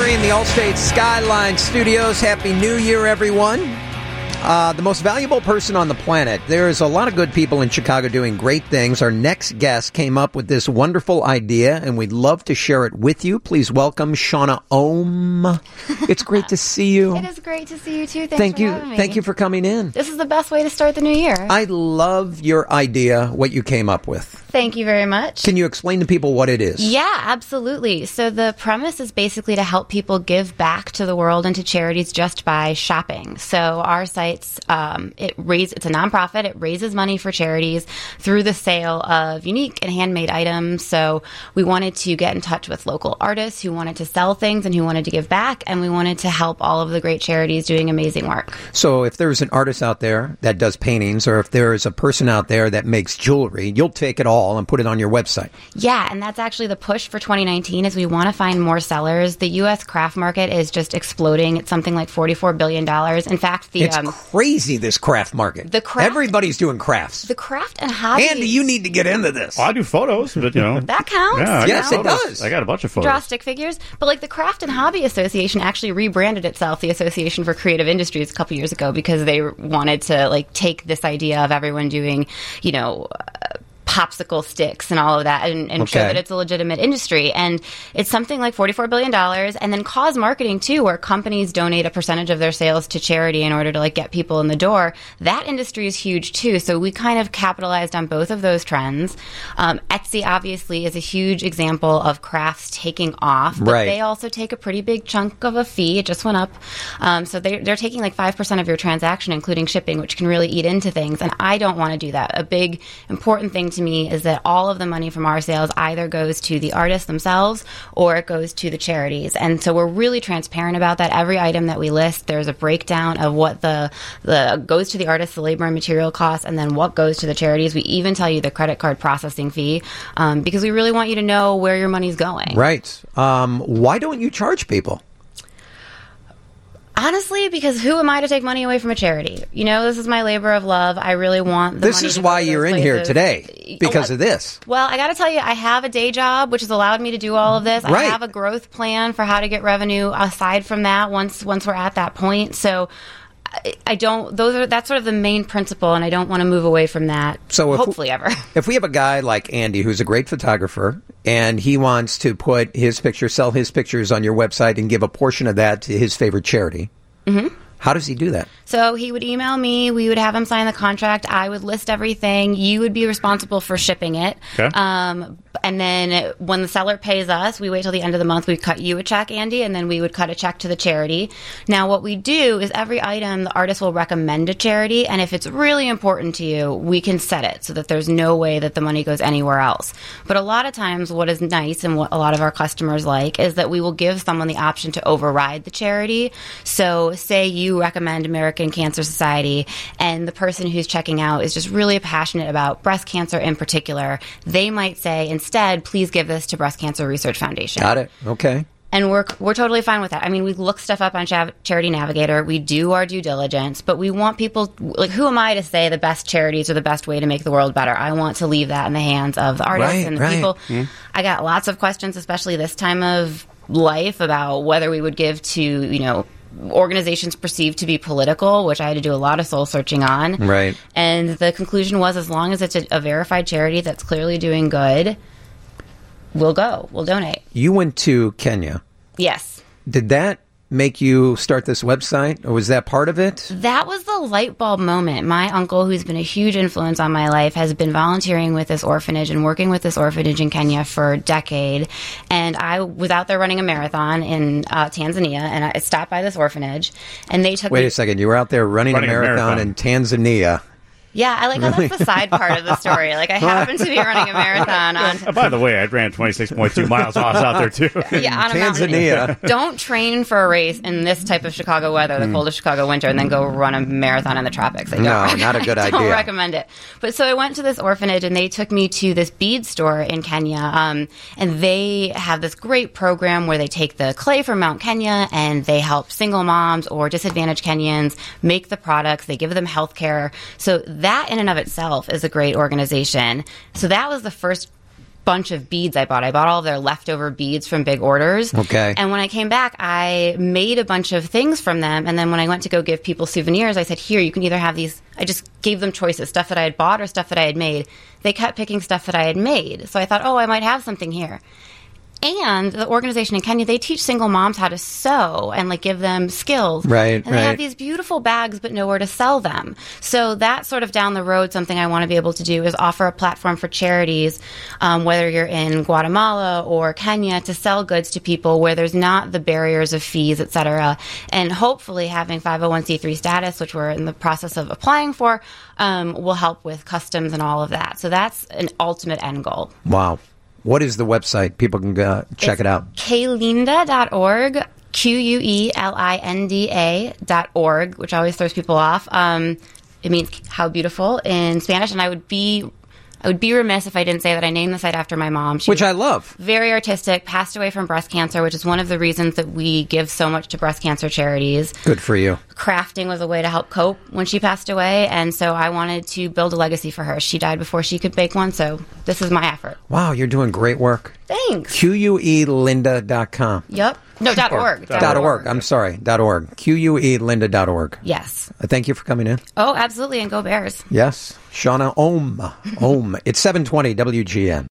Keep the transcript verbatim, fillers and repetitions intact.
Three in the Allstate Skyline Studios. Happy New Year, everyone. Uh, the most valuable person on the planet. There's a lot of good people in Chicago doing great things. Our next guest came up with this wonderful idea, and we'd love to share it with you. Please welcome Shauna Ohm. It's great to see you. It is great to see you, too. Thanks Thank for you. having me. Thank you for coming in. This is the best way to start the new year. I love your idea, what you came up with. Thank you very much. Can you explain to people what it is? Yeah, absolutely. So the premise is basically to help people give back to the world and to charities just by shopping. So our sites, um, it raise, it's a nonprofit. It raises money for charities through the sale of unique and handmade items. So we wanted to get in touch with local artists who wanted to sell things and who wanted to give back, and we wanted to help all of the great charities doing amazing work. So if there's an artist out there that does paintings, or if there's a person out there that makes jewelry, you'll take it all and put it on your website. Yeah, and that's actually the push for twenty nineteen is we want to find more sellers. The U S craft market is just exploding. It's something like forty-four billion dollars. In fact, the It's um, crazy, this craft market. The craft- Everybody's doing crafts. the craft and hobby. Andy, you need to get into this. Well, I do photos, but you know. That counts. Yeah, I Yes, got it photos. does. I got a bunch of photos. Draw stick figures. But like the Craft and Hobby Association actually rebranded itself, the Association for Creative Industries, a couple years ago because they wanted to like take this idea of everyone doing, you know, uh, popsicle sticks and all of that and, and show Okay. that it's a legitimate industry. And it's something like forty-four billion dollars. And then cause marketing, too, where companies donate a percentage of their sales to charity in order to like get people in the door. That industry is huge, too. So we kind of capitalized on both of those trends. Um, Etsy, obviously, is a huge example of crafts taking off. But Right. they also take a pretty big chunk of a fee. It just went up. Um, so they're, they're taking like five percent of your transaction, including shipping, which can really eat into things. And I don't want to do that. A big, important thing to me is that all of the money from our sales either goes to the artists themselves or it goes to the charities. And so we're really transparent about that. Every item that we list, there's a breakdown of what the, the goes to the artists, the labor and material costs, and then what goes to the charities. We even tell you the credit card processing fee um, because we really want you to know where your money's going. Right. Um, why don't you charge people? Honestly, because who am I to take money away from a charity? You know, this is my labor of love. I really want the This money is to why go to you're those in here places. today, because Oh, of this. Well, I got to tell you, I have a day job, which has allowed me to do all of this. Right. I have a growth plan for how to get revenue aside from that once once we're at that point. So I, I don't, those are, that's sort of the main principle, and I don't want to move away from that, So if hopefully ever. If we have a guy like Andy, who's a great photographer, and he wants to put his picture, sell his pictures on your website and give a portion of that to his favorite charity, mm-hmm. how does he do that? So he would email me. We would have him sign the contract. I would list everything. You would be responsible for shipping it. Okay. Um, and then when the seller pays us, we wait till the end of the month. We cut you a check, Andy, and then we would cut a check to the charity. Now, what we do is every item the artist will recommend a charity, and if it's really important to you, we can set it so that there's no way that the money goes anywhere else. But a lot of times, what is nice and what a lot of our customers like is that we will give someone the option to override the charity. So, say you recommend American Cancer Society, and the person who's checking out is just really passionate about breast cancer in particular. They might say, instead, please give this to Breast Cancer Research Foundation. Got it. Okay. And we're we're totally fine with that. I mean, we look stuff up on Chav- Charity Navigator. We do our due diligence, but we want people, like, who am I to say the best charities are the best way to make the world better? I want to leave that in the hands of the artists Right, and the right. people. I got lots of questions, especially this time of life, about whether we would give to, you know, organizations perceived to be political, which I had to do a lot of soul searching on. Right. And the conclusion was, as long as it's a, a verified charity that's clearly doing good, we'll go. We'll donate. You went to Kenya. Yes. Did that make you start this website, or was that part of it? That was the light bulb moment. My uncle, who's been a huge influence on my life, has been volunteering with this orphanage and working with this orphanage in Kenya for a decade. And I was out there running a marathon in uh, Tanzania, and I stopped by this orphanage, and they took Wait me... a second. You were out there running, Running a, a marathon marathon. in Tanzania. Yeah, I like how that's the side part of the story. Like, I happen to be running a marathon on... Oh, by the way, I ran twenty-six point two miles while I was out there, too. Yeah, on a mountain. Tanzania. Don't train for a race in this type of Chicago weather, the coldest Chicago winter, and then go run a marathon in the tropics. I don't No, rec- not a good I don't idea. recommend it. But so I went to this orphanage, and they took me to this bead store in Kenya, um, and they have this great program where they take the clay from Mount Kenya, and they help single moms or disadvantaged Kenyans make the products. They give them health care. So that in and of itself is a great organization. So that was the first bunch of beads I bought. I bought all of their leftover beads from big orders. Okay. And when I came back, I made a bunch of things from them. And then when I went to go give people souvenirs, I said, here, you can either have these. I just gave them choices, stuff that I had bought or stuff that I had made. They kept picking stuff that I had made. So I thought, oh, I might have something here. And the organization in Kenya, they teach single moms how to sew and like give them skills. Right, and they right. have these beautiful bags, but nowhere to sell them. So that's sort of down the road. Something I want to be able to do is offer a platform for charities, um, whether you're in Guatemala or Kenya, to sell goods to people where there's not the barriers of fees, et cetera. And hopefully having five oh one c three status, which we're in the process of applying for, um, will help with customs and all of that. So that's an ultimate end goal. Wow. What is the website? People can uh, check it's it out. Quelinda dot org, Q U E L I N D A dot org, which always throws people off. Um, it means how beautiful in Spanish, and I would be I would be remiss if I didn't say that I named the site after my mom. She Which I love. Very artistic, passed away from breast cancer, which is one of the reasons that we give so much to breast cancer charities. Good for you. Crafting was a way to help cope when she passed away, and so I wanted to build a legacy for her. She died before she could bake one, so this is my effort. Wow, you're doing great work. Thanks. Q U E linda dot com. Yep. No, dot org. Dot, dot org. org. I'm sorry. Dot org. Q U E linda dot org. Yes. Uh, thank you for coming in. Oh, absolutely. And go Bears. Yes. Shauna Ohm. Ohm. It's seven twenty W G N.